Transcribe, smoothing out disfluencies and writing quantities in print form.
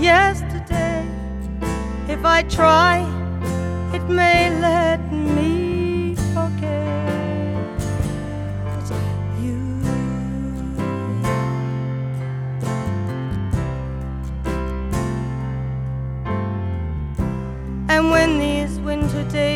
yesterday. If I try, it may let me forget you. And when these winter days